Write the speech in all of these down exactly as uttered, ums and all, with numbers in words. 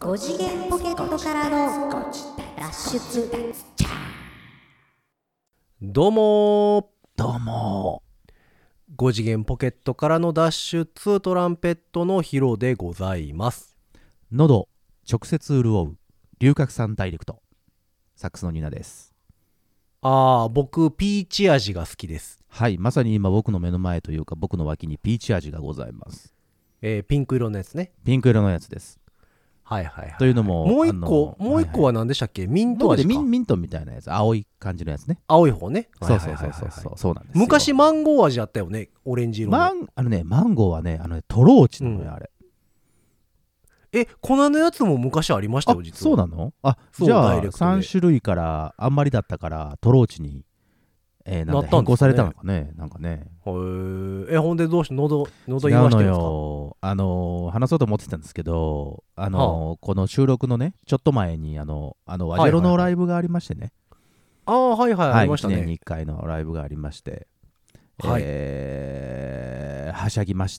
ご次元ポケットからの脱出。 どうもどうもご次元ポケットからの脱出トランペットのヒロでございます。 喉直接潤う龍角散ダイレクトサックスのニナです。 あー僕ピーチ味が好きです。 はい、まさに今僕の目の前というか僕の脇にピーチ味がございます。 えー、ピンク色のやつね。 ピンク色のやつです。 はいはいはい。 というのももう一個もう一個は何でしたっけ、ミント味か。 ミンミントみたいなやつ、青い感じのやつね。 青い方ね。 そうそうそうそうそう、そうなんですよ。 昔マンゴー味あったよね、オレンジ色の。 マンあのねマンゴーはねあのねトローチなのよ、うん、あれ。 え、粉のやつも昔ありましたよ実は。 そうなの？あ、じゃあさん種類からあんまりだったからトローチに、えー、なんだ変更されたのかね、なんかね。 へえ、ほんでどうして喉喉言言わしてるんですか？ あのー、話そうと思ってたんですけど、あのーはあ、この収録のねちょっと前にあのあのワジェロのライブがありましてね。 ああ、はいはい、はい、ありましたね。 いちねんにいっかいのライブがありまして、はい、えー、はしゃぎまして、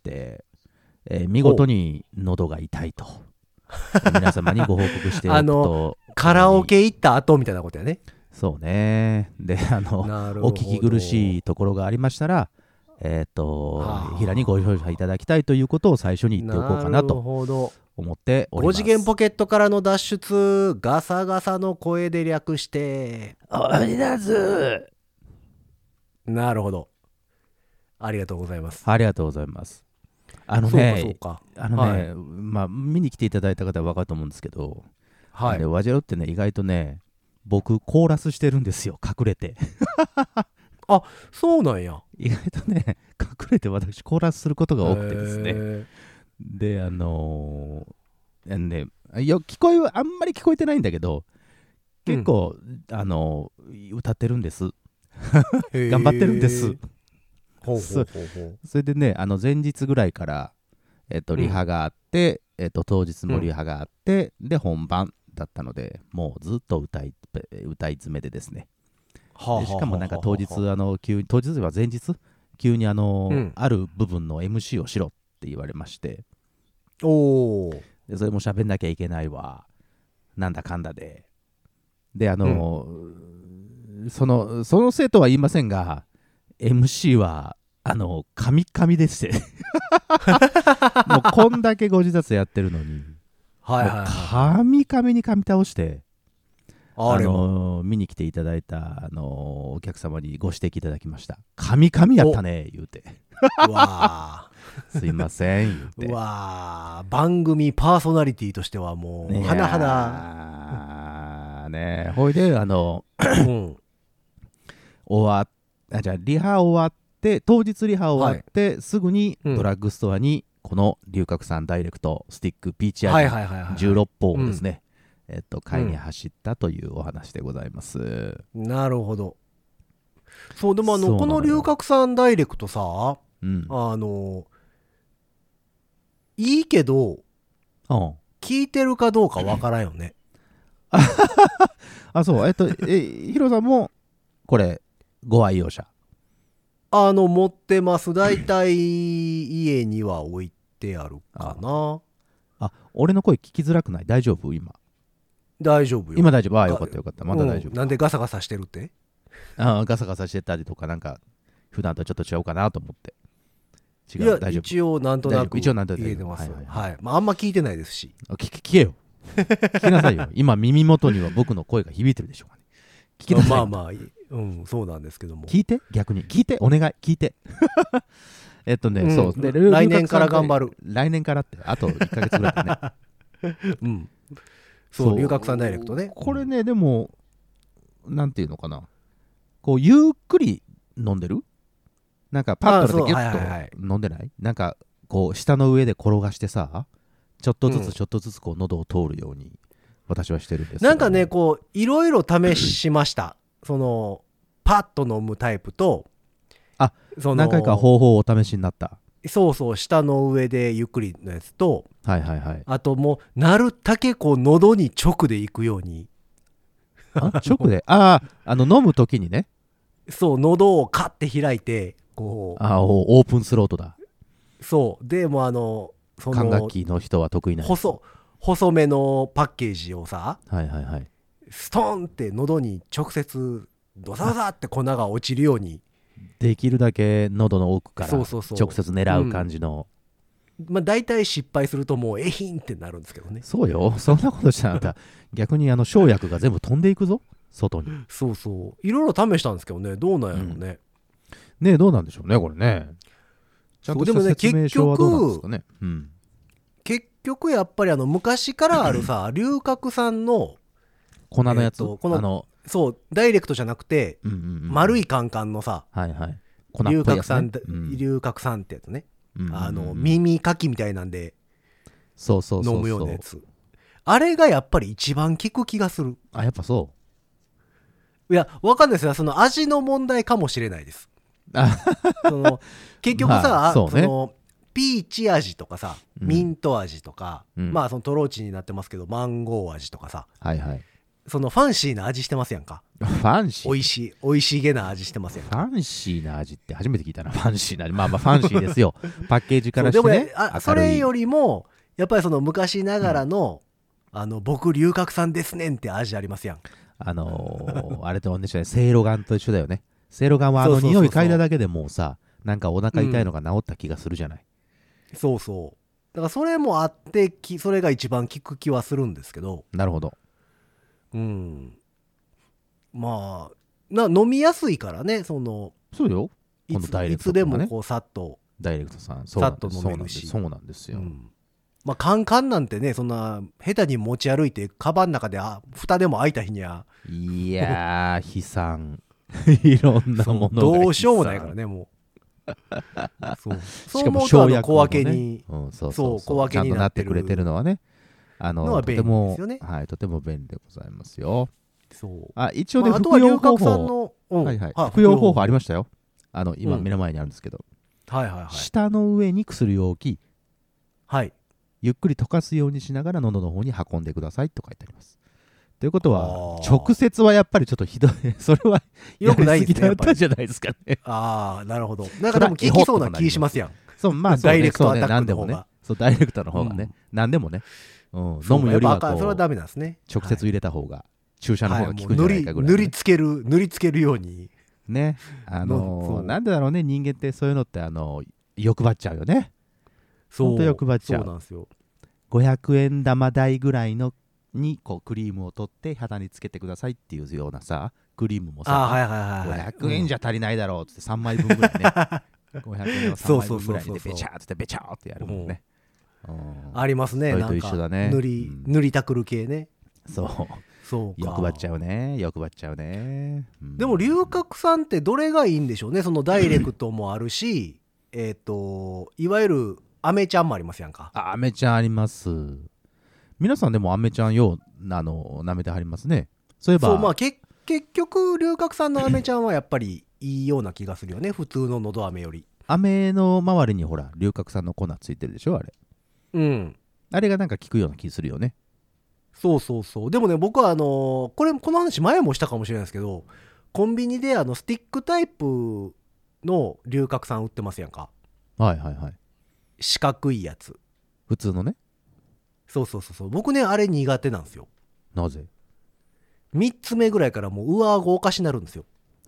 えー、見事に喉が痛いと皆様にご報告しておくとあのカラオケ行った後みたいなことやね。 そうね。で、あのお聞き苦しいところがありましたら、えっと平にご容赦いただきたいということを最初に言っておこうかなと思っております。 ご次元ポケットからの脱出、ガサガサの声で略しておりだず。 なるほど、ありがとうございます。 ありがとうございます。あのね、 そうかそうか、 あのね、 はい、 まあ見に来ていただいた方は分かると思うんですけど、 はい、 ワジェロってね意外とね僕コーラスしてるんですよ、隠れてあ、そうなんや。 意外とね隠れて私コーラスすることが多くてですね。であのー、ねよ聞こえはあんまり聞こえてないんだけど結構、うん、あのー、歌ってるんです頑張ってるんです。 ほうほうほうほう。 それでねあの前日ぐらいから、えっと、リハがあって、うん、えっと、当日もリハがあって、うん、で本番だったのでもうずっと歌い歌い詰めでですね。でしかもなんか当日あの急当日は前日急にあの、うん、ある部分の エムシー をしろって言われまして、 おー、 でそれも喋んなきゃいけないわなんだかんだでであの、うん、そのその生徒は言いませんが エムシー はあのカミカミでしてもうこんだけご自殺やってるのにはいはい、はい、 カミカミに噛み倒してあれあのー、見に来ていただいた、あのー、お客様にご指摘いただきました。カミカミやったね言うてうわすいません言うてうわ番組パーソナリティとしてはもうはなはなね。ほいであの、うん、終わあじゃあリハ終わって当日リハ終わって、はい、すぐにドラッグストアにこの龍角散ダイレクトスティックピーチ味じゅうろっぽんをですね、うんえっと、買いに走ったというお話でございます、 うん、なるほど。そうでもあのこの龍角散ダイレクトさ、うん、あのいいけど、うん、聞いてるかどうかわからんよねあそうえっとえヒロさんもこれご愛用者？ あの持ってます。だいたい家には置いてあるかな。 あ, あ俺の声聞きづらくない？大丈夫？今大丈夫よ。 今大丈夫。ああよかったよかった。まだ大丈夫、 うん、なんでガサガサしてるって？ ああガサガサしてたりとかなんか普段とちょっと違うかなと思って。違う。 いや大丈夫。 一応なんとなく一応なんとなく言えてます。はい、はいはい、まあ、あんま聞いてないですし。 聞, 聞けよ。聞きなさいよ。今耳元には僕の声が響いてるでしょうかね。聞きなさい。 まあまあうんそうなんですけども。 聞いて逆に聞いてお願い聞いて。えっとね、うん、そうで来年から頑張る。 来年からってあといっかげつぐらいだね。 うん。そう龍角散ダイレクトね。 これねでもなんていうのかなこうゆっくり飲んでるなんかパッとギュッと飲んでない、はいはいはい、なんかこう舌の上で転がしてさちょっとずつちょっとずつこう喉を通るように私はしてるんですけど、ね、 なんかねこういろいろ試しましたそのパッと飲むタイプとあその何回か方法をお試しになった。 そうそう舌の上でゆっくりのやつと、 はいはいはい、 あともうなるだけこう喉に直でいくようにあ直であああの飲む時にねそう喉をカッて開いてこうあオープンスロートだ。 そうでもあのその管楽器の人は得意なんです。 細細めのパッケージをさ、 はいはいはい、 ストーンって喉に直接ドサドサって粉が落ちるようにできるだけ喉の奥から直そうそうそう接狙う感じの、 まあ大体失敗するともうえひんってなるんですけどね。 そうよ、そんなことしたらあんた逆にあの生薬が全部飛んでいくぞ外に。 そうそういろいろ試したんですけどね、どうなんやろうね、うん、 ねえどうなんでしょうねこれね。ちゃんとした説明書はどうなんですかね。うん、 結局やっぱりあの昔からあるさ龍角散の粉のやつ、 えー、このあのそうダイレクトじゃなくて、 うんうんうん、 丸いカンカンのさ、 はいはい、 龍角散、ねうん、龍角散ってやつね、うんうんうん、あの耳かきみたいなんでそうそうそうそう飲むようなやつ、あれがやっぱり一番効く気がする。 あやっぱそう。 いやわかんないですよ、その味の問題かもしれないですその結局さ、まあ そ, ね、そのピーチ味とかさ、うん、ミント味とか、うん、まあそのトローチになってますけどマンゴー味とかさ、 はいはい、 そのファンシーな味してますやんか。 ファンシーおいしいおいしげな味してますやんか。 ファンシーな味って初めて聞いたな。ファンシーな味、まあまあファンシーですよパッケージからしてね。 でもねあそれよりもやっぱりその昔ながらの、うん、あの僕龍角散ですねんって味ありますやん。 あのー、あれと同じね、せいろがんと一緒だよね。せいろがんはあの匂い嗅いだだけでもうさ、なんかお腹痛いのが治った気がするじゃない、 うん、そうそうだからそれもあってそれが一番効く気はするんですけど。 なるほど。 うんまあな飲みやすいからね、そのそうよ、 い つ, いつでもこうさっとダイレクトさんさっと飲めるし、 そうなんですよ、うん、 まあカンカンなんてね、そんな下手に持ち歩いてカバンの中であ蓋でも開いた日にはいやー悲惨いろんなものがどうしようもないからねもうそうしかも生薬小分けに、 うん、そうそうそうそう小分けになってくれてるのはね、あののは便利ですよね。 とても、はい、とても便利でございますよ。 そうあ一応ね、 まあ、 服用方法の、うんはいはい、 服用方法ありましたよ。あの今目の前にあるんですけど、 うん、はいはいはい、 舌の上に薬を置き、 はい、 ゆっくり溶かすようにしながら喉の方に運んでくださいと書いてあります。ということは直接はやっぱりちょっとひどいそれはよくないですね、 やりすぎだったじゃないですかね。 ああなるほど。なんかでも効きそうな気しますやん。 そうまあそうね、 ダイレクトアタックの方が、 ね、そうダイレクトの方がね、うん、何でもね、うん、飲むよりはこうそれはダメなんですね。 直接入れた方が、はい、注射の方が効くんじゃないかぐらい、 ね、はい、塗りつける塗りつけるようにね、あのー、なんでだろうね、人間ってそういうのってあの欲張っちゃうよね。ほんと欲張っちゃう。 そうなんですよ。 ごひゃくえん玉台ぐらいのにこうクリームを取って肌につけてくださいっていうようなさ、クリームもさ、 はいはいはい、 ごひゃくえんじゃ足りないだろうってさんまいぶんぐらいねごひゃくえんをさんまいぶんぐらいでベチャーってベチャーってやるもんね、うん、 ありますね。 それと一緒だね、 なんか塗り、うん、塗りたくる系ね。 そうそうか、 欲張っちゃうね欲張っちゃうね、 うん、でも龍角散ってどれがいいんでしょうね。そのダイレクトもあるしえっといわゆるアメちゃんもありますやんか。 あアメちゃんあります。皆さんでもアメちゃんようあの舐めてはりますね。そういえばそう、まあ、け結局龍角散のアメちゃんはやっぱりいいような気がするよね普通ののど飴より。 飴の周りにほら龍角散の粉ついてるでしょあれ。 うんあれがなんか効くような気するよね。 そうそうそう。でもね僕はあのこれこの話前もしたかもしれないですけど、コンビニであのスティックタイプの龍角散売ってますやんか。 はいはいはい。 四角いやつ、 普通のね。 そうそうそうそう。僕ねあれ苦手なんですよ。 なぜ？ みっつめぐらいからもう上顎おかしになるんですよ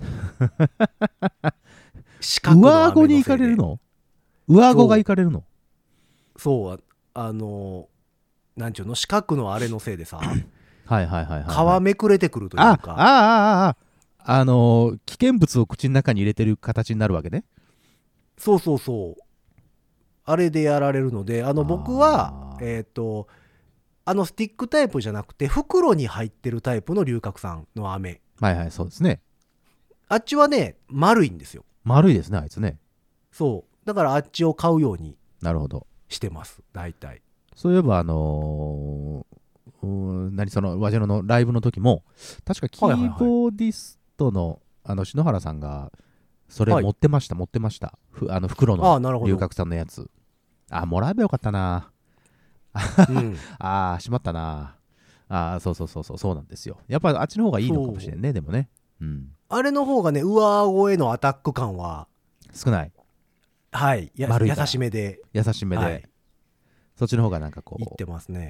四角の上顎に行かれるの？上顎が行かれるの？ そうあのなんちゅうの四角のあれのせいでさはいはいはいはい、はい、 皮めくれてくるというか、 ああああああのー、危険物を口の中に入れてる形になるわけね。 そうそうそう、あれでやられるので、あの僕はえっとあのスティックタイプじゃなくて袋に入ってるタイプの龍角散の飴、 はいはいそうですね。 あっちはね丸いんですよ。 丸いですねあいつね。 そうだからあっちを買うようになるほどしてます大体。 そういえばあのー、う何そのワジャノのライブの時も確かキーボーディストのあの篠原さんがそれ持ってました、はい、持ってましたふあの袋の龍角散のやつ。あもらえばよかったなうん、ああしまったなあ。そうそうそうそうそうなんですよ。やっぱあっちの方がいいのかもしれんね。でもね、うん、あれの方がね上顎へのアタック感は少ない。 はいや優しめで優しめで、はい、そっちの方がなんかこう言ってますね。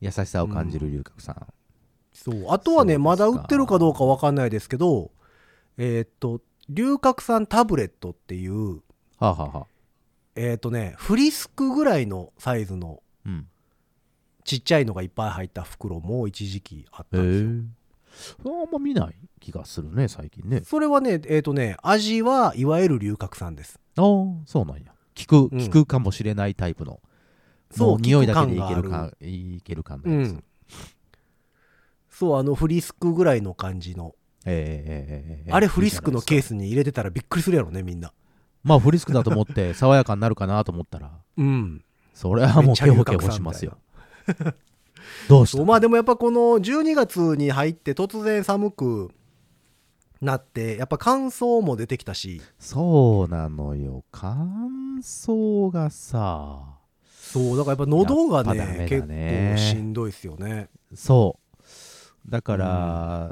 優しさを感じる龍角散、 うん、そうあとはねまだ売ってるかどうかわかんないですけどえー、っと龍角散タブレットっていう、 はあはあ、 えー、っとねフリスクぐらいのサイズの、うん、ちっちゃいのがいっぱい入った袋も一時期あったんですよ。 あんま見ない気がするね最近ね。 それはねえー、っとね味はいわゆる龍角散です。 ああそうなんや。効く、効くかもしれないタイプの、うん、そう匂いだけでいけるかいける感のやつ、うん、 そうあのフリスクぐらいの感じの、えー、あれフリスクのケースに入れてたらびっくりするやろねみんな。 まあフリスクだと思って爽やかになるかなと思ったらうんそれはもうケホケホしますよどうしたまあでもやっぱこのじゅうにがつに入って突然寒くなってやっぱ乾燥も出てきたし。 そうなのよ乾燥がさそうだからやっぱ喉が ね, ね結構しんどいっすよね。 そうだから、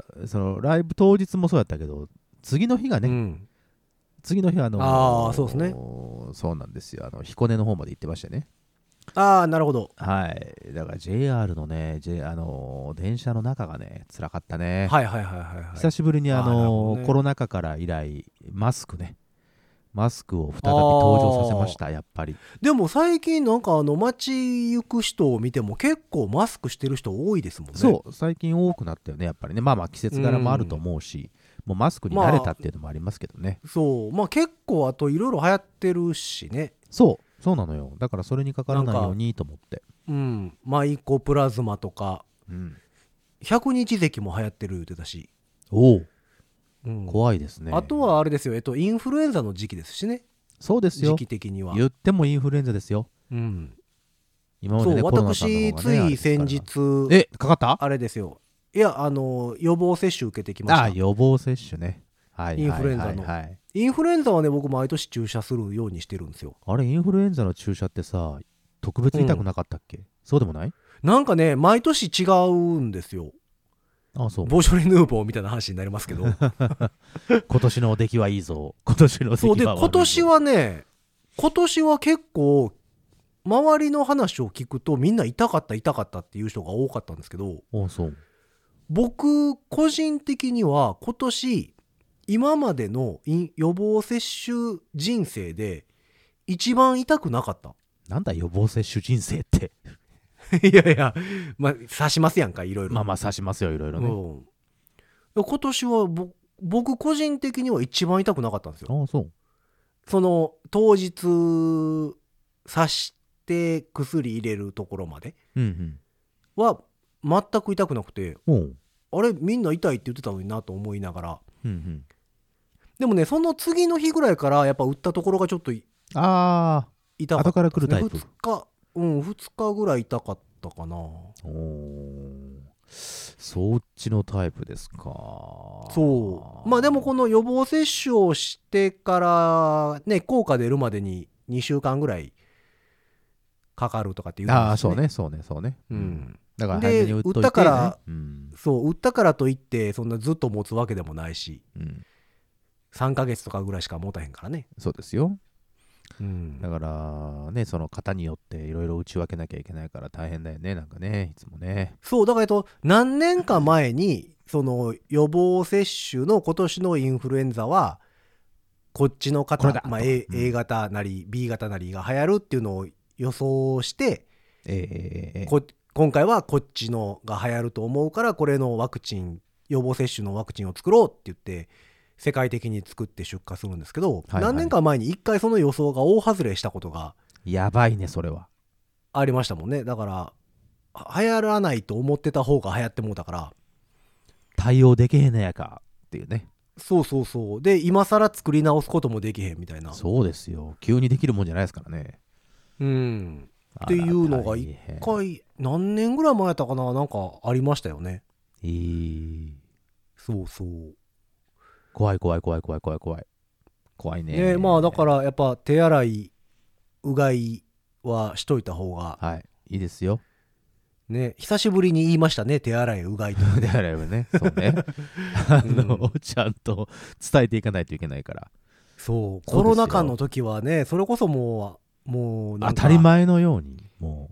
うん、そのライブ当日もそうやったけど次の日がね、うん、次の日はあのー、あそうですねそうなんですよあの彦根の方まで行ってましたね。 ああなるほど。 はいだから ジェイアール のね、J、あのー、電車の中がね辛かったね。 はいはいはいはい、はい、 久しぶりにあのーね、コロナ禍から以来マスクねマスクを再び登場させました。やっぱりでも最近なんかあの街行く人を見ても結構マスクしてる人多いですもんね。 そう最近多くなったよねやっぱりね。まあまあ季節柄もあると思うし、うん、もうマスクに慣れたっていうのもありますけどね、 まあ、そうまあ結構あといろいろ流行ってるしね。 そうそうなのよだからそれにかからないようにと思ってうんマイコプラズマとか、うん、ひゃくにち咳も流行ってる言ってたし。 おお、うん、怖いですね。 あとはあれですよ、えっと、インフルエンザの時期ですしね。 そうですよ時期的には言ってもインフルエンザですよ、うん、今までねそう私つい先日えかかったあれですよいやあの予防接種受けてきました。 あ予防接種ねはいインフルエンザの、はいはいはい、インフルエンザはね僕毎年注射するようにしてるんですよ。 あれインフルエンザの注射ってさ特別痛くなかったっけ、うん、そうでもないなんかね毎年違うんですよ。 あそうボージョレ・ヌーボーみたいな話になりますけど今年の出来はいいぞ今年の出来は悪いぞ。 そうで今年はね今年は結構周りの話を聞くとみんな痛かった痛かったっていう人が多かったんですけどあそう僕個人的には今年今までの予防接種人生で一番痛くなかった。 なんだ予防接種人生っていやいやまあ刺しますやんかいろいろ。 まあまあ刺しますよいろいろね、 うん、今年は僕個人的には一番痛くなかったんですよ。 あそうその当日刺して薬入れるところまでは全く痛くなくて、うんうん、あれみんな痛いって言ってたのになと思いながら、うんうん、でもねその次の日ぐらいからやっぱ打ったところがちょっとあ痛かった、ね、 後から来るタイプ。 ふつか、うん、ふつかぐらい痛かったかな。 おそっちのタイプですか。 そうまあでもこの予防接種をしてからね効果出るまでににしゅうかんぐらいかかるとかっていう、ね、 ああそうねそうねそうね、うん、だから早めに打っといて、ね、 打ったから、 うん、 そう打ったからといってそんなずっと持つわけでもないし、うん、さんかげつとかぐらいしか持たへんからね。 そうですよ、うん、だからねその方によっていろいろ打ち分けなきゃいけないから大変だよねなんかねいつもね。そうだから、えっと、何年か前にその予防接種の今年のインフルエンザはこっちの方、まあ、A, うん、A 型なり B 型なりが流行るっていうのを予想して、えー、こ今回はこっちのが流行ると思うからこれのワクチン予防接種のワクチンを作ろうって言って世界的に作って出荷するんですけど、はいはい、何年か前に一回その予想が大外れしたことがやばいねそれはありましたもんね。だから流行らないと思ってた方が流行ってもうたから対応できへんのやかっていうね。 そうそうそうで今更作り直すこともできへんみたいな。 そうですよ急にできるもんじゃないですからね。 うんっていうのが一回何年ぐらい前やったかななんかありましたよね。 えー、 そうそう怖い怖い怖い怖い怖い怖い怖いね。 ねまあだからやっぱ手洗いうがいはしといた方がはいいいですよね。久しぶりに言いましたね手洗いうがいと、 ね、手洗いはねそうねあの、うん、ちゃんと伝えていかないといけないから。 そうコロナ禍の時はねそれこそもうもうなんか当たり前のようにも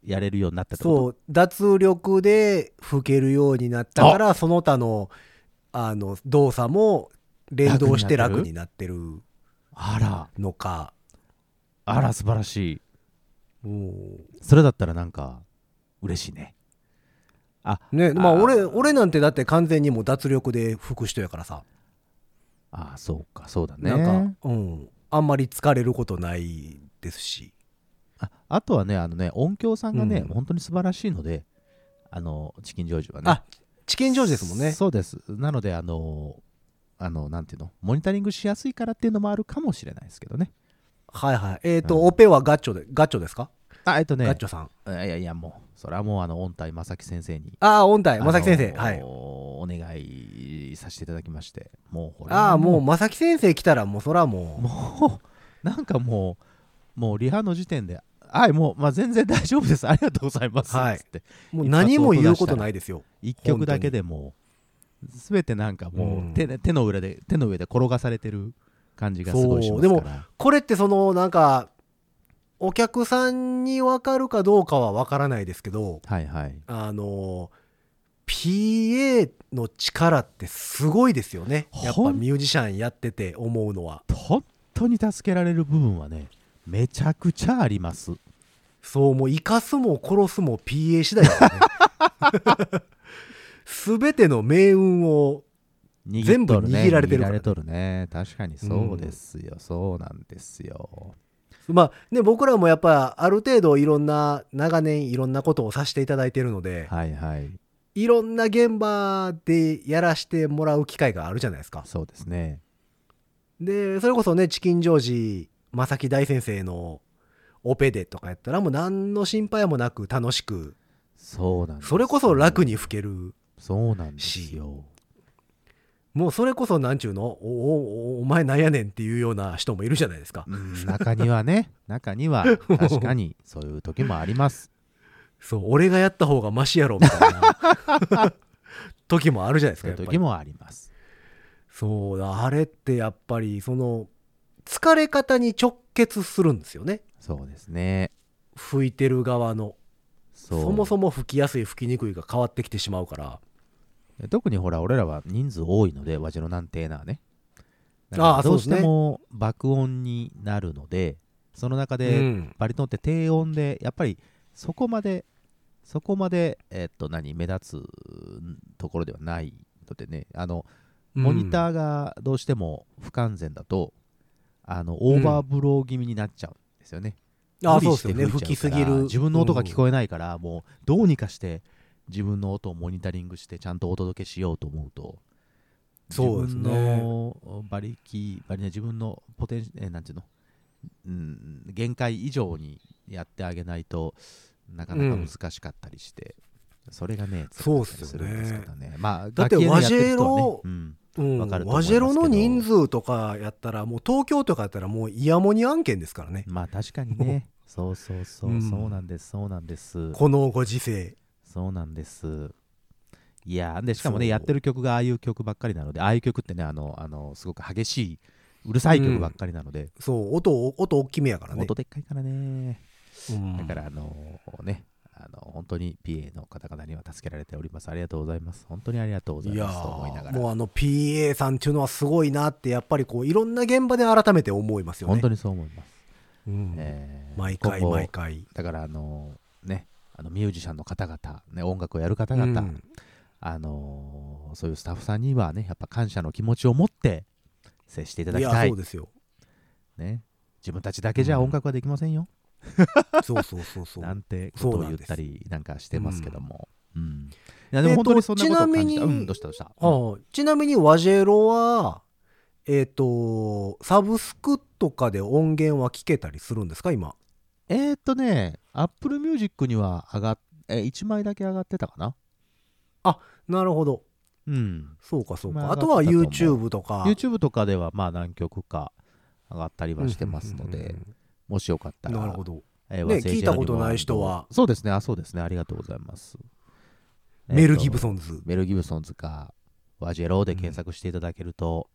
やれるようになったってこと？ そう脱力で吹けるようになったからその他のあの動作も連動して楽になってるのか。 あら素晴らしい。 おそれだったらなんか嬉しいね。 あねまあ俺俺なんてだって完全にもう脱力で吹く人やからさ。 ああそうかそうだね。 なんかうんあんまり疲れることないですし。 あ, あとはねあのね音響さんがね、うん、本当に素晴らしいのであのチキンジョージはね。 あチキンジョージですもんね。 そうです。なのであのあのなんていうのモニタリングしやすいからっていうのもあるかもしれないですけどね。 はいはい。えっ、ー、と、うん、オペはガッチョでガッチョですか？ あえっ、ー、とねガッチョさん。 いやいやもうそれはもうあの音体正木先生に。 ああ音体正木先生、はい。 お願いさせていただきましてもうああもう正木先生来たらもうそれはもうもうなんかもうもうリハの時点ではいもう、まあ、全然大丈夫ですありがとうございます、 はい、 つってもう何も言うことないですよ。 一曲だけでもすべてなんかもう、うん、手, 手の上で手の上で転がされてる感じがすごいしますから。 でもこれってそのなんかお客さんに分かるかどうかは分からないですけど、 はいはい、 あの ピーエー の力ってすごいですよね。やっぱミュージシャンやってて思うのは本当に助けられる部分はねめちゃくちゃあります。 そうもう生かすも殺すも ピーエー 次第ですね全ての命運を全部握られてるから、ね、 握られとるね。確かにそうですよ、うん、そうなんですよ。 まあね僕らもやっぱある程度いろんな長年いろんなことをさせていただいているので、 はいはい、 いろんな現場でやらせてもらう機会があるじゃないですか。 そうですね。 でそれこそねチキンジョージ正木大先生のオペでとかやったらもう何の心配もなく楽しく、 そうなんです。 それこそ楽に吹ける。 そうなんですよ。 もうそれこそなんちゅうの お, お, お前なんやねんっていうような人もいるじゃないですか、 うん、中にはね中には確かにそういう時もありますそう俺がやった方がマシやろみたいな時もあるじゃないですか。 そういう時もあります。 そうだあれってやっぱりその疲れ方に直結するんですよね。 そうですね。 吹いてる側の そ, そもそも吹きやすい吹きにくいが変わってきてしまうから。 特にほら俺らは人数多いので和白なんてなはねどうしても爆音になるので、その中でバリトンって低音でやっぱりそこまでそこまでえっと何目立つところではないのでね、あのモニターがどうしても不完全だとあのオーバーブロー気味になっちゃうんですよね。 ああそうですよね。吹きすぎる自分の音が聞こえないから、もうどうにかして自分の音をモニタリングしてちゃんとお届けしようと思うと、 そうですね、 自分の馬力馬力自分のポテンシえなんていうの、うん、限界以上にやってあげないとなかなか難しかったりして、うん、それがねそうですよね。まあだって和ジェロ、 うんうん、和ジェロの人数とかやったらもう東京とかやったらもうイヤモニ案件ですからね。 まあ確かにねそうそうそう、うん、そうなんですそうなんです。 このご時世そうなんです。いやでしかもねやってる曲がああいう曲ばっかりなので、ああいう曲ってねあのあのすごく激しいうるさい曲ばっかりなので、うん、 そう音音大きめやからね。 音でっかいからね、 うん、 だからあのねあの本当に ピーエー の方々には助けられております。ありがとうございます。本当にありがとうございますと思いながら、 もうあの ピーエー さんっていうのはすごいなってやっぱりこういろんな現場で改めて思いますよね。 本当にそう思います、 うんえー、毎回毎回だからあのねあのミュージシャンの方々、ね、音楽をやる方々、うんあのー、そういうスタッフさんにはねやっぱ感謝の気持ちを持って接していただきたい。 いやそうですよ、 ね、自分たちだけじゃ音楽はできませんよ、 うん、そうそうそうそうなんてことを言ったりなんかしてますけども、うんうん、いやでも本当にそんなことを感じた、うん、どうしたどうした、 うん、ちなみに和ジェロはえっ、ー、とサブスクとかで音源は聞けたりするんですか今？ えーっとね、Apple Music には上がっ、えいちまいだけ上がってたかな。 あ、なるほど。 うん。 そうかそうか。まあ、あとは YouTube とか。 YouTube とかではまあ何曲か上がったりはしてますので、うんうんうん、もしよかったら。 なるほど。 えー、 ね、聞いたことない人は。 そうですね、あ、そうですね、ありがとうございます。 メル・ギブソンズ。 メル・ギブソンズか、ワジェローで検索していただけると、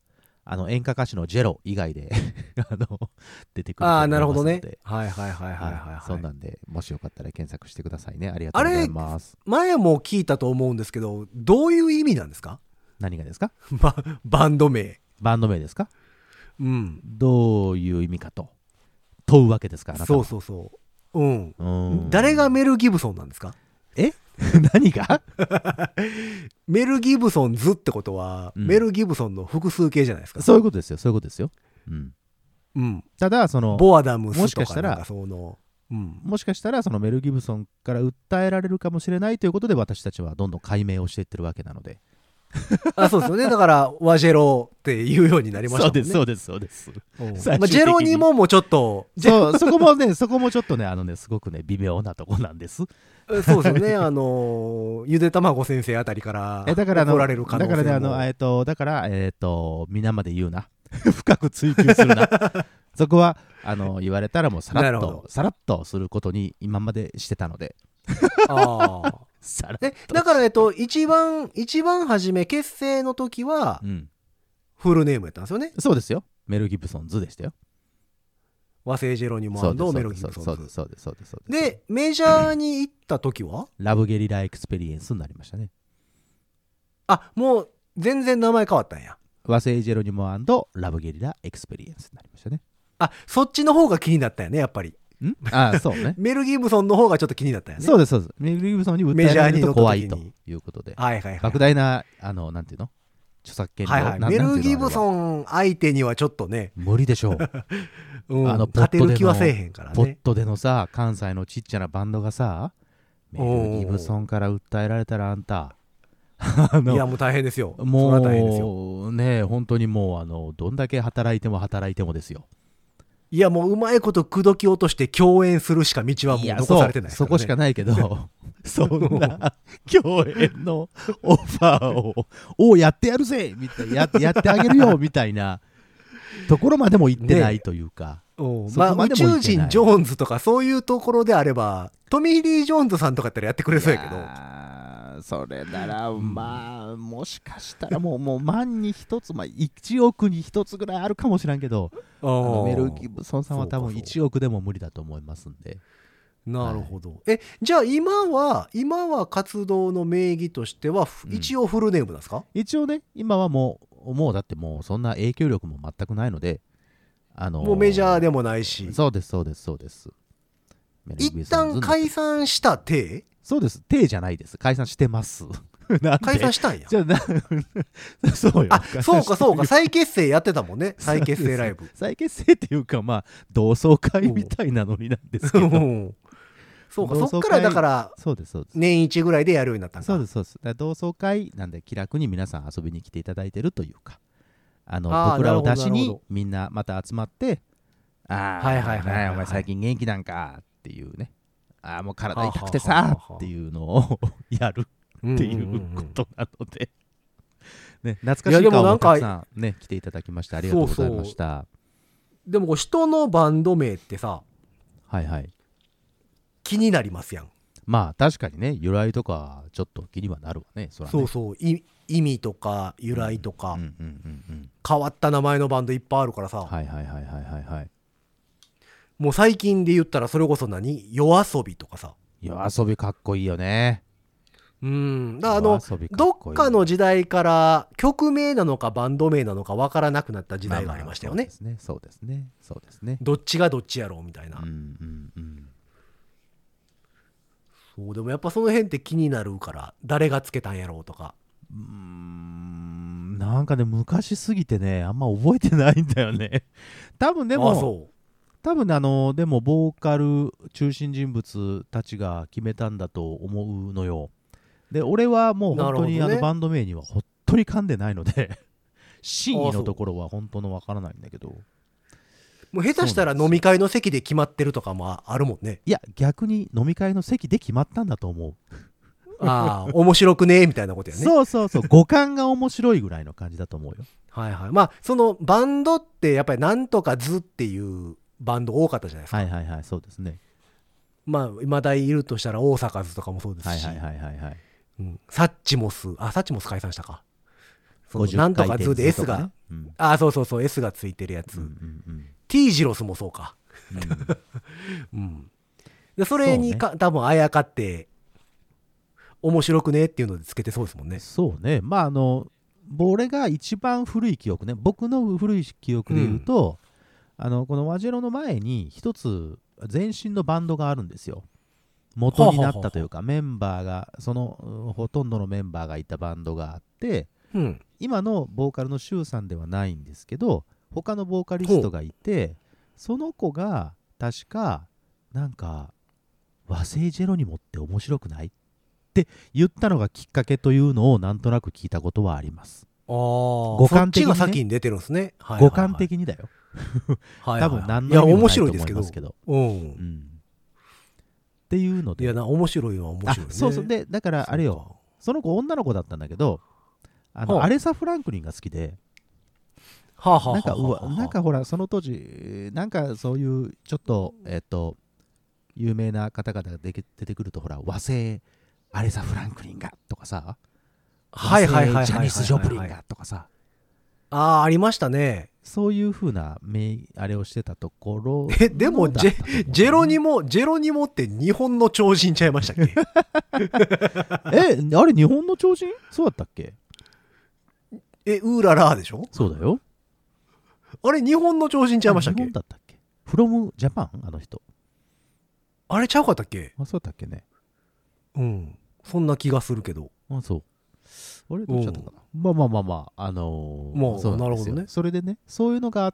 あの演歌歌手のジェロ以外であの出てくると思いますので。 ああなるほどね。はいはいはいはいはい、はい、 そうなんでもしよかったら検索してくださいね。ありがとうございます。 前も聞いたと思うんですけど、どういう意味なんですか？ 何がですか？ バ, バンド名バンド名ですか？ うん、 どういう意味かと問うわけですか？あなたは。 そうそうそう、うん、 うん、 誰がメル・ギブソンなんですか？ え何がメル・ギブソンズってことは、うん、メル・ギブソンの複数形じゃないですか。 そういうことですよ、そういうことですよ。うん、 うん、 ただそのボアダムスとかもしかしたらその、うん、 もしかしたらそのメル・ギブソンから訴えられるかもしれないということで私たちはどんどん解明をしていってるわけなのであ、そうですよね。だからワジェロっていうようになりましたもんね。 そうですそうですそうです、 まあ、ジェロニモもちょっとそうそこもねそこもちょっとねあのねすごくね微妙なとこなんです。 そうですよね。あのゆでたまご先生あたりから怒られる可能性も。 だからねあのえっとだからえっと皆まで言うな深く追求するなそこはあの言われたらもうさらっとさらっとすることに今までしてたのでああえだからえっと一番一番初め結成の時は、うん、フルネームやったんですよね。 そうですよ。メル・ギブソンズでしたよ。 和製ジェロニモ&メル・ギブソンズ。 そうですそうですそうですそうです。 でメジャーに行った時はラブゲリラエクスペリエンスになりましたね。 あもう全然名前変わったんや。 和製ジェロニモ&ラブゲリラエクスペリエンスになりましたね。 あそっちの方が気になったよねやっぱり。 んあそうねメル・ギブソンの方がちょっと気になったよね。 そうですそうです。メル・ギブソンに訴えられると怖いということで、 はいはいはい、 莫大なあのなんていうの著作権料、 はいはい、メル・ギブソン相手にはちょっとね無理でしょう、 うん、あの勝てる気はせえへんからね。 ポットでのさ関西のちっちゃなバンドがさメル・ギブソンから訴えられたらあんたいやもう大変ですよ。 もうそれは大変ですよね。本当にもうあのどんだけ働いても働いてもですよ。 いやもううまいこと口説き落として共演するしか道はもう残されてないですからね。 そ, そこしかないけどそんな共演のオファーをおやってやるぜみたいな や, やってあげるよみたいなところまでも行ってないというか、 ね、まあ宇宙人ジョーンズとかそういうところであればトミー・リー・ジョーンズさんとかやったらやってくれそうやけど、 それならまあもしかしたらもうもう万に一つ、まあ、いちおくに一つぐらいあるかもしれんけどあのメル・ギブソンさんは多分いちおくでも無理だと思いますんで。 なるほど、はい、えじゃあ今は今は活動の名義としては一応フルネームなんですか？うん、 一応ね今はもうもうだってもうそんな影響力も全くないので、あのー、 もうメジャーでもないし。 そうですそうですそうです。 一旦解散した体？ そうです。体じゃないです。解散してます解散したんや。 じゃあなそうよ。 あそうかそうか再結成やってたもんね。再結成ライブ再結成っていうかまあ同窓会みたいなノリなんですけどそうかそっからだからそうですそうです年一ぐらいでやるようになったんか。 そうですそうです。だ同窓会なんで気楽に皆さん遊びに来ていただいてるというか、あの僕らを出しにみんなまた集まってああはいはいはい、はい、お前最近元気なんかっていうね、ああもう体痛くてさっていうのをやるっていうことなので、ね、懐かしい顔もたくさんね来ていただきましてありがとうございました。 そうそうでも人のバンド名ってさはいはい気になりますやん。 まあ確かにね由来とかちょっと気にはなるわね。そらねそうそうい意味とか由来とか、うんうんうんうん、変わった名前のバンドいっぱいあるからさ。 はいはいはいはいはいはいもう最近で言ったらそれこそ何夜遊びとかさ。 夜遊びかっこいいよね。 うんだからあのどっかの時代から曲名なのかバンド名なのか分からなくなった時代がありましたよね。 まあまあそうですねそうですねそうですね。 どっちがどっちやろうみたいな。 うんうんうんそうでもやっぱその辺って気になるから誰がつけたんやろうとか。 うーんなんかね昔すぎてねあんま覚えてないんだよね多分でもあそう多分ねあのでもボーカル中心人物たちが決めたんだと思うのよ。で俺はもう本当に、ね、あのバンド名にはほっとり噛んでないので真意のところは本当のわからないんだけど、 もう下手したら飲み会の席で決まってるとかもあるもんね。 いや逆に飲み会の席で決まったんだと思うああ面白くねみたいなことやね。 そうそうそう五感が面白いぐらいの感じだと思うよはいはい。まあそのバンドってやっぱりなんとかズっていうバンド多かったじゃないですか。 はいはいはいそうですね。 まあ今だいいるとしたら大阪ズとかもそうですし、 はいはいはいはいはい、 うん、サッチモスあサッチモス解散したかそうなんとか図で S が、うん、あそうそうそう S がついてるやつ、うんうんうん、T ジロスもそうか、うんうん、でそれにか、ね、多分あやかって面白くねっていうのでつけてそうですもんね。 そうね。まああの俺が一番古い記憶ね、僕の古い記憶で言うと、うん、あのこのワジェロの前に一つ前身のバンドがあるんですよ。元になったというか、ははははメンバーがそのほとんどのメンバーがいたバンドがあって、うん、今のボーカルのシュウさんではないんですけど、他のボーカリストがいて、その子が確かなんか和製ジェロニモって面白くないって言ったのがきっかけというのをなんとなく聞いたことはあります。 あ五感的に、ね、そっちが先に出てるんですね。 はいはいはい、五感的にだよ。はいはいはい、多分何の意味もないと思いますけど。いや面白いですけど。うん。うんっていうので、 いやな面白いのは面白いね。 そうそうでだからあれよ、その子女の子だったんだけど、あの、はあ、アレサ・フランクリンが好きで、はあはあ、なんかうわなんかほらその当時なんかそういうちょっとえっと有名な方々が出てくるとほら和製アレサ・フランクリンがとかさ、 はいはいはいジャニス・ジョプリンがとかさ、 ああありましたね。 そういう風なあれをしてたところ。 えでもジ ェ, ジェロニモジェロニモって日本の超人ちゃいましたっけ？ えあれ日本の超人？そうだったっけ？ えウーララーでしょ？ そうだよ。 あれ日本の超人ちゃいましたっけ？ 日本だったっけ？フロムジャパンあの人。 あれちゃうかったっけ？ あそうだっけね。 うんそんな気がするけど。 あそう。あれどうしちゃったかな、うん、まあまあまあまああのー、 もうそうなるほどね。 それでねそういうのがあって、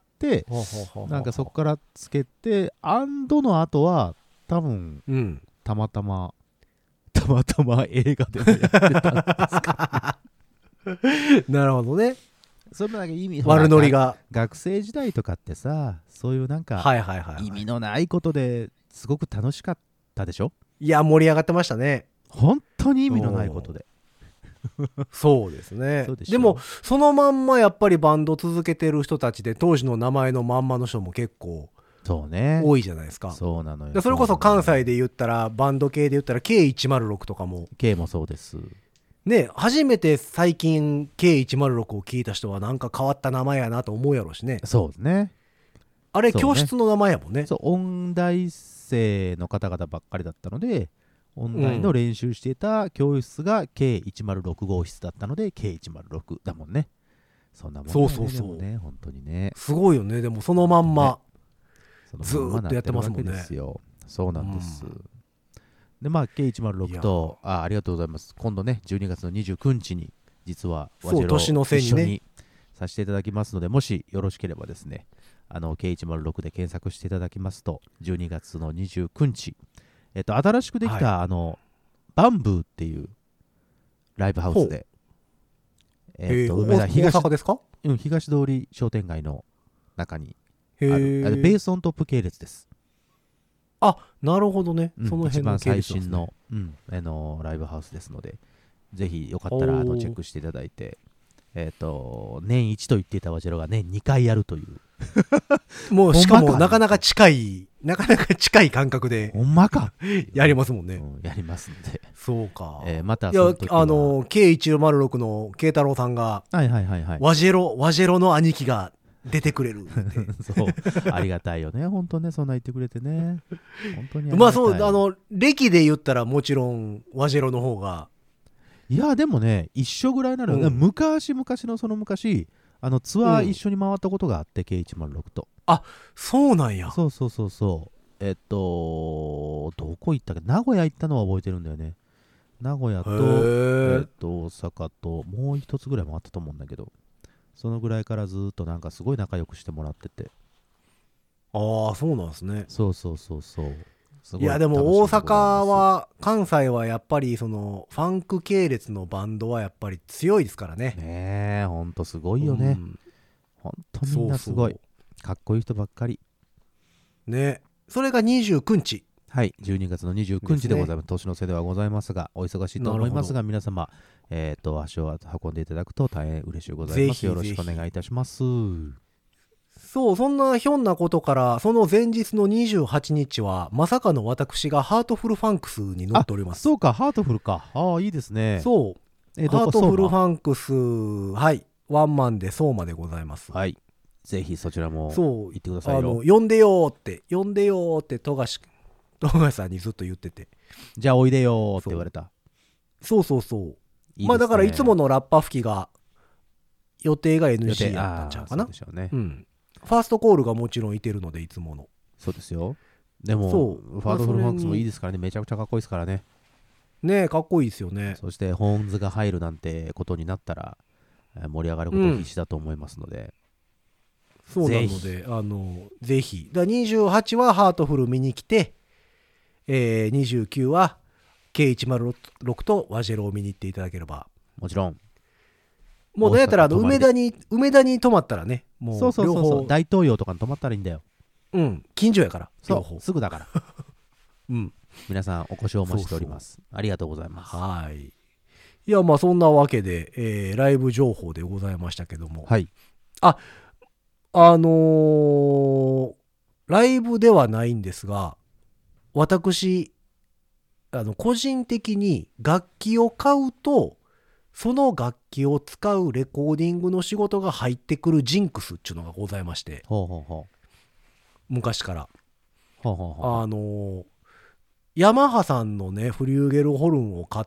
ははははなんかそこからつけてアンドの後は多分、うん、たまたまたまたま映画でもやってたんですか、 ね、なるほどね。 それなんか意味悪ノリが学生時代とかってさそういうなんか、 はいはいはいはい、 意味のないことですごく楽しかったでしょ。 いや盛り上がってましたね。 本当に意味のないことでそうですね。で, でもそのまんまやっぱりバンド続けてる人たちで当時の名前のまんまの人も結構多いじゃないですか。 そうね、そうなのよ。 でそれこそ関西で言ったらバンド系で言ったら ケーいちまるろく とかも K もそうですね。初めて最近 ケーいちまるろく を聞いた人はなんか変わった名前やなと思うやろうしね。 そうですね。 あれ教室の名前やもんね。 そう音大生の方々ばっかりだったので音大の練習していた教室が ケーいちまるろく 号室だったので ケーいちまるろく だもんね。そんなもんね。 そうそうそうね、本当にね。 すごいよね。でもそのまんま、 ね、 ずーっとやってますもんね。 そうなんです。うん、でまあ ケーいちまるろく と あ, ありがとうございます。今度ねじゅうにがつのにじゅうくにちに実はワジェロを一緒にさせていただきますので、もしよろしければですねあの ケーいちまるろく で検索していただきますとじゅうにがつのにじゅうくにちえっと、新しくできた、はい、あのバンブーっていうライブハウスで、 えっと、梅田東、大阪ですか？ うん、東通り商店街の中にある、あのベースオントップ系列です。 あ、なるほどね。 うん、その辺の系列、ね、一番最新の、うん、あのライブハウスですので、ぜひよかったらあのチェックしていただいて、えっと年いちと言っていたワジェロが年にかいやるというもうしかもなかなか近いなかなか近い感覚でほんまかやりますもんね、 うん、やりますんで。 そうか、 えー、またその時は、いやあの ケーいちまるろく の慶太郎さんが、 はいはいはいはい、 ワジェロワジェロの兄貴が出てくれるそうありがたいよね本当ね。そんな言ってくれてね本当にありがたい。 まあそうあの歴で言ったらもちろんワジェロの方が、 いやでもね一緒ぐらいなのよ、うん、昔昔のその昔あのツアー一緒に回ったことがあって、うん、ケーいちまるろく と。 あそうなんや。 そうそうそうそうえっとどこ行ったっけ、名古屋行ったのは覚えてるんだよね。名古屋と、えっと大阪ともう一つぐらい回ったと思うんだけど、そのぐらいからずっとなんかすごい仲良くしてもらってて。 ああそうなんですね。 そうそうそうそう。 いやでも大阪は関西はやっぱりそのファンク系列のバンドはやっぱり強いですからね。 ねえほんとすごいよね、うん、ほんとみんなすごい。そうそうかっこいい人ばっかりね。それがにじゅうくにち、 はいじゅうにがつのにじゅうくにちでございます。年の瀬ではございますがお忙しいと思いますが皆様、えー、と足を運んでいただくと大変嬉しいございます。よろしくお願いいたします。 そうそんなひょんなことからその前日のにじゅうはちにちはまさかの私がハートフルファンクスに乗っております。 あそうかハートフルか。ああいいですね。 そう、えー、ハートフルファンクスはいワンマンで相馬でございます。 はい。ぜひそちらもそう行ってくださいよ。 あの呼んでよーって呼んでよーって富樫富樫さんにずっと言ってて、 じゃあおいでよーって言われた。 そうそうそう。いいですね、 まあだからいつものラッパ吹きが予定が エヌジー やったんちゃうかな。 そうでしょうね。 うん。ファーストコールがもちろんいてるのでいつもの。 そうですよ。でもそうファードフルファンクスもいいですからね。めちゃくちゃかっこいいですからね。 ねえかっこいいですよね。 そしてホーンズが入るなんてことになったら盛り上がること必至だと思いますので、 うん、そうなのであのぜひだにじゅうはちはハートフル見に来て、えー、にじゅうきゅうは ケーひゃくろく とワジェロを見に行っていただければ。 もちろんもうどうやったらあの梅田に梅田に泊まったらね、もう両方そうそうそうそう大東洋とかに泊まったらいいんだよ。 うん近所やから両方そうすぐだからうん皆さんお越しをお待ちしております。そうそうありがとうございます。 はい。いやまあそんなわけで、えー、ライブ情報でございましたけども、 はい。 ああのー、ライブではないんですが、私あの個人的に楽器を買うとその楽器を使うレコーディングの仕事が入ってくるジンクスっていうのがございまして、 ほうほうほう昔からほうほうほうあのー、ヤマハさんのねフリューゲルホルンを買った、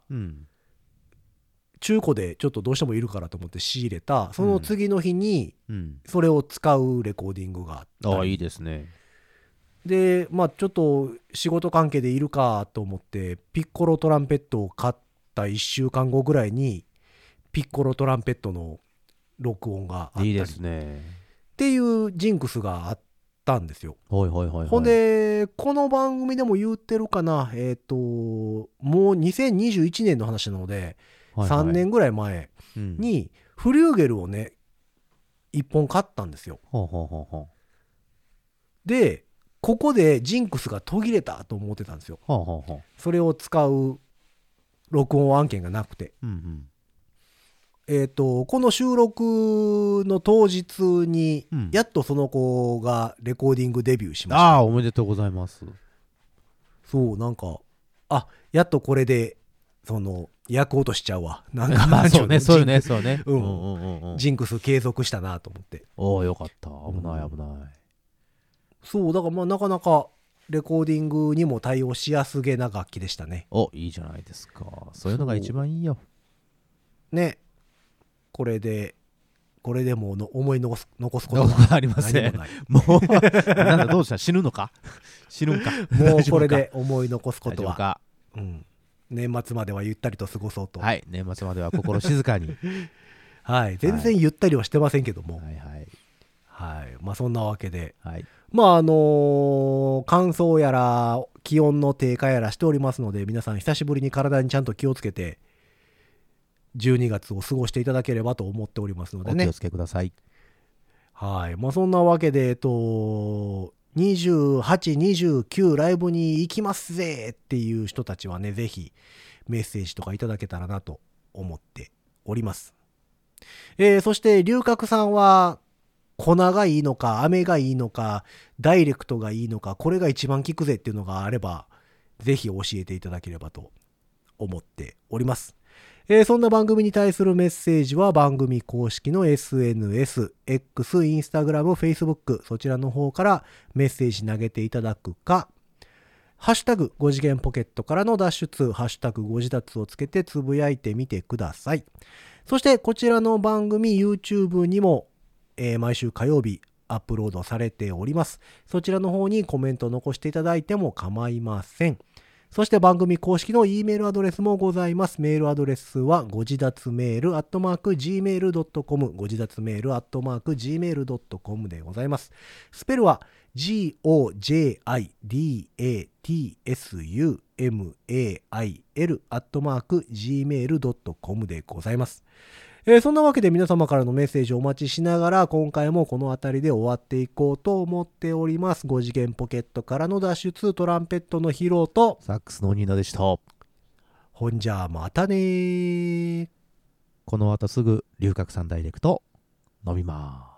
うん、中古でちょっとどうしてもいるからと思って仕入れたその次の日にそれを使うレコーディングがあった、 うん、ああいいですね。 でまあちょっと仕事関係でいるかと思ってピッコロトランペットを買ったいっしゅうかんごぐらいにピッコロトランペットの録音があったりいいですねっていうジンクスがあったんですよ。 はいはいはいはい。 ほんでこの番組でも言ってるかな、えっともうにせんにじゅういちねんの話なので、はいはい、さんねんぐらい前にフリューゲルをねいっぽん買ったんですよ。 ほうほうほうほうでここでジンクスが途切れたと思ってたんですよ。 ほうほうほうそれを使う録音案件がなくて、 うんうんえっとこの収録の当日にやっとその子がレコーディングデビューしました。 ああおめでとうございます。 そうなんかあやっとこれでその焼こうとしちゃうわなんかまあそうねそうねそうね、 うんうんうんうん、ジンクス継続したなと思って。 おおよかった危ない危ない、うん、 そうだからまあなかなかレコーディングにも対応しやすげな楽器でしたね。 おいいじゃないですか。そういうのが一番いいよね。これでこれでもの思い残す残すことはありません。もうなんだどうした死ぬのか死ぬんかもうこれで思い残すことは、うん、年末まではゆったりと過ごそうと。 はい年末までは心静かにはい全然ゆったりはしてませんけども、 はいはいはい、まあそんなわけで、 はい、 まああのー、乾燥やら気温の低下やらしておりますので皆さん久しぶりに体にちゃんと気をつけてじゅうにがつを過ごしていただければと思っておりますのでね。 お気をつけください。 はいまあそんなわけでえっとにじゅうはち、にじゅうきゅうライブに行きますぜっていう人たちはねぜひメッセージとかいただけたらなと思っております。えー、そして龍角さんは粉がいいのか飴がいいのかダイレクトがいいのかこれが一番効くぜっていうのがあればぜひ教えていただければと思っております。えー、そんな番組に対するメッセージは番組公式の エスエヌエス、X、Instagram、Facebook そちらの方からメッセージ投げていただくかハッシュタグご次元ポケットからの脱出ハッシュタグご自立をつけてつぶやいてみてください。そしてこちらの番組 YouTube にも、えー、毎週火曜日アップロードされております。そちらの方にコメントを残していただいても構いません。そして番組公式の E メールアドレスもございます。メールアドレスはご自立メールアットマーク ジーメールドットコム ご自立メールアットマーク ジーメールドットコム でございます。スペルは ジーオージェーアイディーエーティーエスユーエムエーアイエル アットマーク ジーメールドットコム でございます。えー、そんなわけで皆様からのメッセージをお待ちしながら今回もこの辺りで終わっていこうと思っております。ご次元ポケットからの脱出トランペットの披露とサックスのニーナでした。 ほんじゃまたねー。 この後すぐ龍角散ダイレクト飲みます。